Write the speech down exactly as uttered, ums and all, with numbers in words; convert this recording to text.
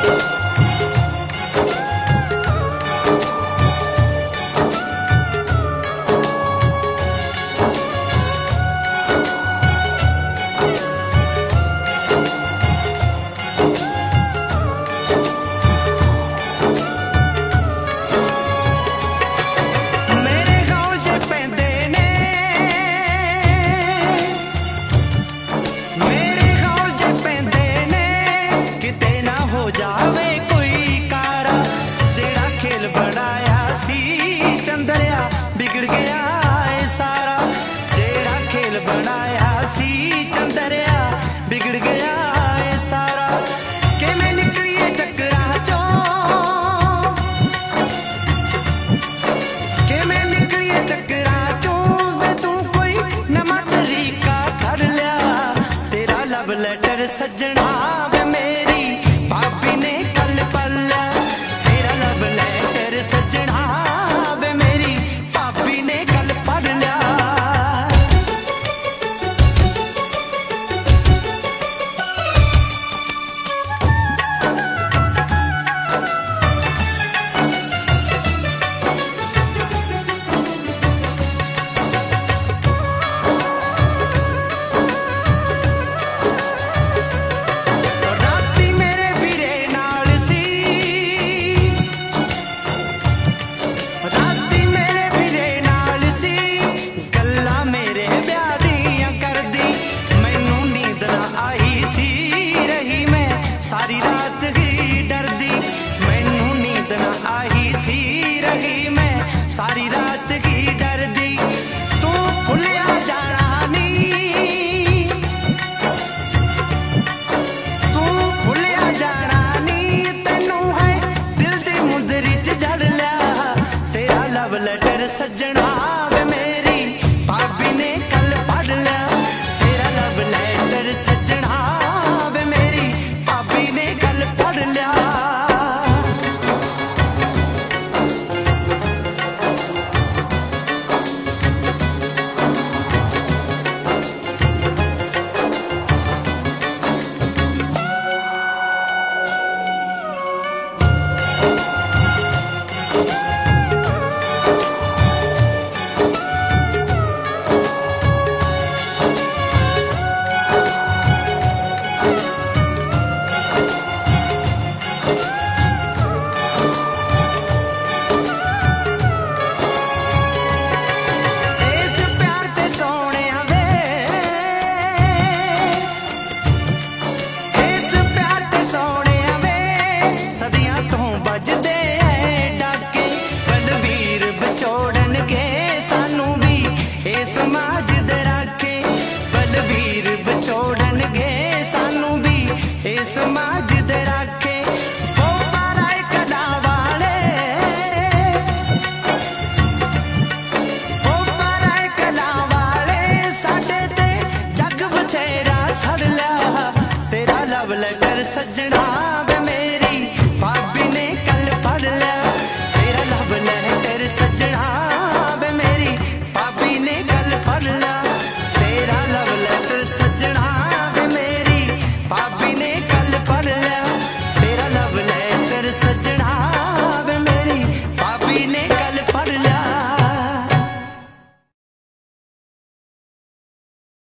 बिगड़ गया है सारा, जेड़ा खेल बनाया सी चंदरिया बिगड़ गया है सारा। के मैं निकलिए चक्रा चो, के मैं निकलिए चक्रा चो, वे तू कोई नवा तरीका कर लिया। तेरा लव लेटर सजना वे मेरी भाभी ने कल पढ़ लिया। तेरा लव लेटर सजना सारी रात ही डरदी, मैनू नींद ना आई सी रही मैं सारी रात ही डरदी। तू भुलिया जाना नी, तू भुलिया जाना नी, तेनू है दिल दी मुंदरी च जड़ लिया। तेरा लव लेटर सजना वे मेरी भाभी ने कल पढ़ लिया। तेरा लव लेटर सजना वे मेरी भाभी ने कल पढ़ लिया। समाज दे राखे बलवीर बचोड़न गे सानू भी ए समाज दे राखे। वो पाराए कला वाले, वो पाराए कला वाले साडे ते जग बथेरा सड़ लिया। तेरा लव लेटर सजना वे